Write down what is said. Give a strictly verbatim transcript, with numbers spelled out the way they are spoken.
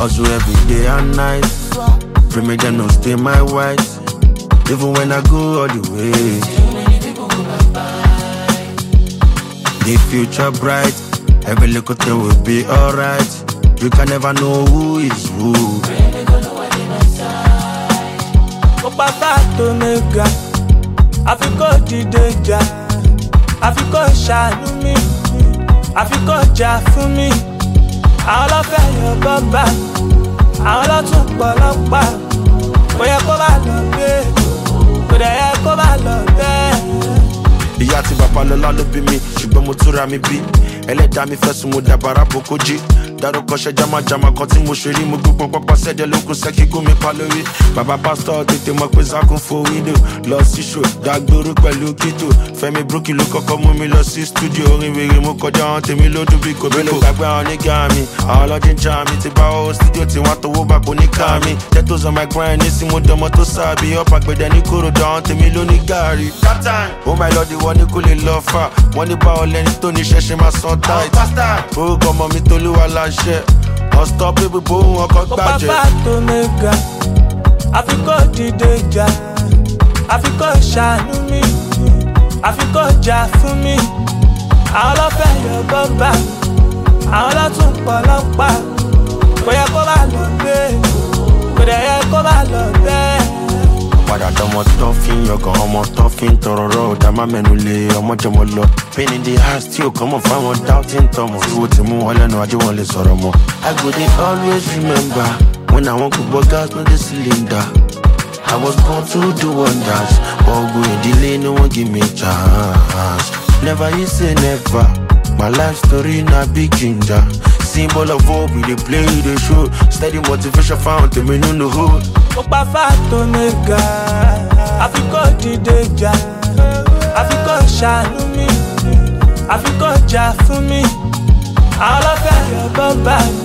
hustle every day and night. Pray me them no stay my white. Even when I go all the way. The future bright. Every little thing will be alright. You can never know who is who. Papa to nigga, I fi go di deja, I fi go shine me, I fi go ja for me. I love your baba, I love to balapa. Boy I go back on bed, boy I go back on bed. Ìyá tí bàbá lọ́lá ló bí mi, ṣùgbọ́n mo túra mi bí. Ẹlẹ́dàá mi fẹ́sùn mo dàbàrà boko jí. Dárúkọ ṣe jámàjámà kan tí mo ṣe rí. Mo gbé pọpọpọ sẹ́dẹ̀ lókun sẹ́kí gún mi pa lórí. Bàbá pásítọ̀ tètè mọ̀ pé sákùn fo wíńdò. Lọ sí ṣò, dàgbòrò pẹ̀lú kító. Fẹ́mi Brookie ló kọ́kọ́ mú mi lọ sí stúdíò. Orin wèrè mo kọjá àwọn tèmi lódún bí kò bẹ́ẹ̀ ló gbàgbé àwọn nígà mi. Àwọn ọlọ́dún já mi ti bá owó stúdíò tí wọ́n tọwọ́ bá kò ní ká mi. Tẹ́tòs on my grind ní sí mo dánmọ́ tó sábì. Ọ̀pá gbẹ̀dẹ̀ ní kòròdú àwọn tèmi ló ní gààrí. Oh my lord, ìwọ ni kò lè lọ fà. Wọ́n ní báwo lẹni tó ní ṣẹ̀ṣẹ̀ máa san tight. Orúkọ ọmọ mi Tolúwa láṣẹ. Unstoppable bó wọn kọ gbàjẹ́. Papa to nigga, I fi go di deja, I fi go ṣàánú mi, I fi go jà fún mi. Àwọn lọ fẹ́ yọ bọ́mbà, àwọn lọ tún pọ̀lọ́pàá. Kò yẹ kó bá lọ bẹ́ẹ̀, kò dẹ̀ yẹ kó bá lọ bẹ́ẹ̀. Padà dánmọ́ tó fi ń yọkàn ọmọ tó fi ń tọrọ rọ ọ̀dà má mẹ́nu lé ọmọ jẹmọ lọ. Pain in the heart tí ò kàn mọ̀ fáwọn doubting Thomas. Ìwò tí mú wọn lẹ́nu ajé wọn lè sọ̀rọ̀ mọ́. I go dey always remember when I want to burn gas no dey cylinder. I was born to do wonders, but go in delay no one give me chance. Never you say never, my life story na big ginger. Symbol of hope, we dey play, we dey show. Steady motivation found to me no no hold. Papa to nigga, I fi go di deja, I fi go ṣàánú mi, I fi go jà fún mi. Àwọn lọ fẹ́ yọ bọ́mbà.